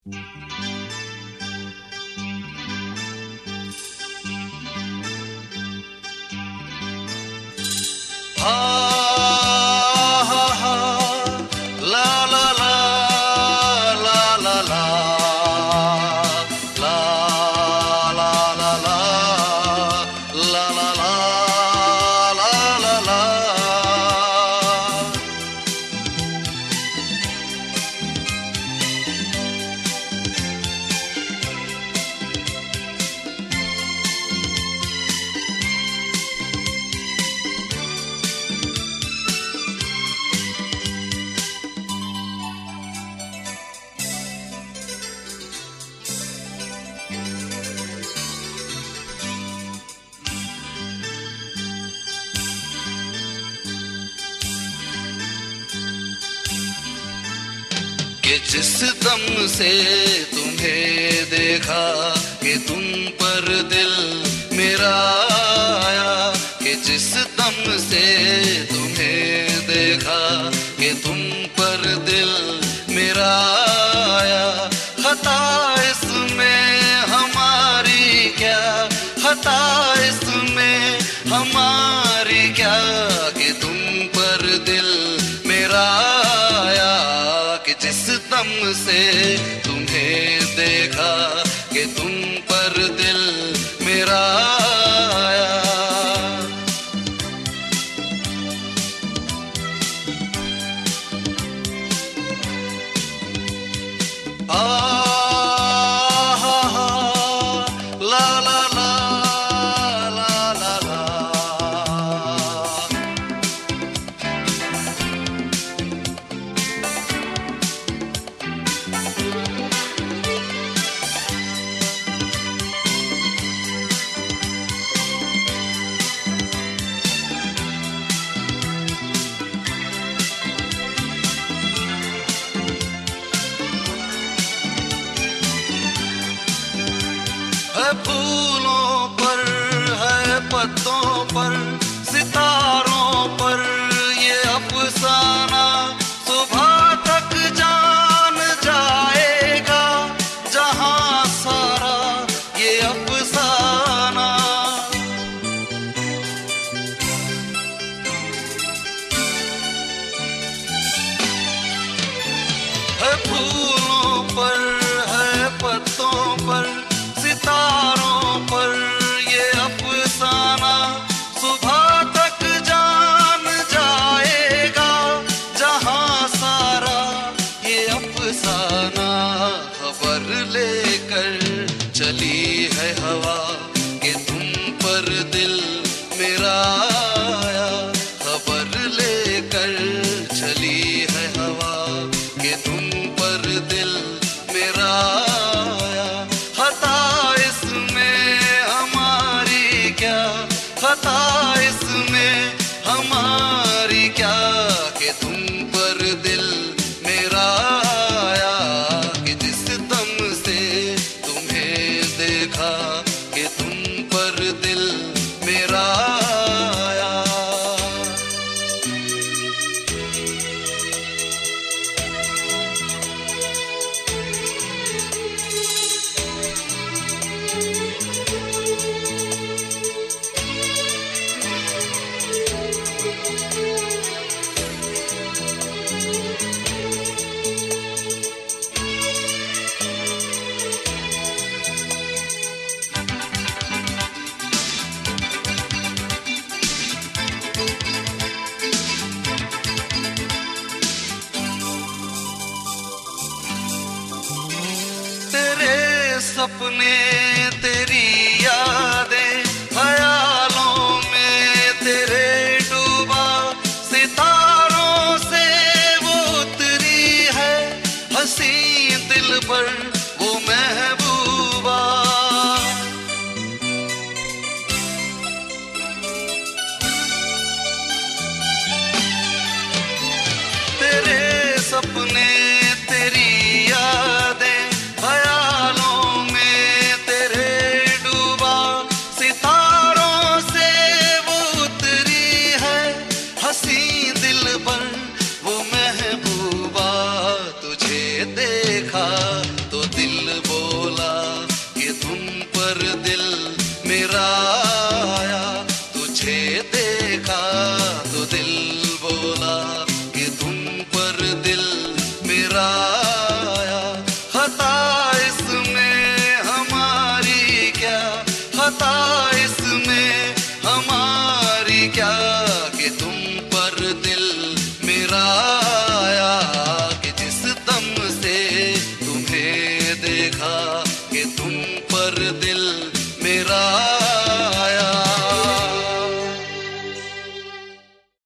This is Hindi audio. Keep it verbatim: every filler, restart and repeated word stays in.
हा हा हा ला ला ला ला ला ला ला ला ला ला ला ला ला ला ला। कि जिस दम से तुम्हें देखा कि तुम पर दिल मेरा आया, कि जिस दम से तुम्हें देखा कि तुम पर दिल मेरा आया। खता इसमें हमारी क्या, खता इसमें हमारी क्या कि तुम पर दिल मेरा आया। कि जिस दम से तुम्हें देखा कि तुम पर दिल मेरा आया। आ हा हा ला ला ला ला ला ला। है फूलों पर, है पत्तों पर, सितारों पर ये अफसाना सुबह तक जान जाएगा जहां सारा ये अफसाना। है फूलों पर, है पत्तों पर, सितारों पर ये अफसाना सुबह तक जान जाएगा जहां सारा ये अफसाना। खबर लेकर चली है हवा कि तुम पर दिल मेरा आया। खबर लेकर चली है हवा कि तुम पर दिल मेरा आया। खता इसमें हमारी क्या, खता इसमें हमारी क्या कि तुम पर दिल मेरा आया। कि जिस दम से तुम्हें देखा कि तुम पर दिल मेरा आया। सपने तेरी यादें ख्यालों में तेरे डूबा, सितारों से वो उतरी है हंसी दिल पर वो महबूबा। तेरे सपने तेरी यादें ख्यालों में तेरे डूबा, सितारों से वो उतरी है हंसी दिल पर वो महबूबा। तुझे देखा तो बता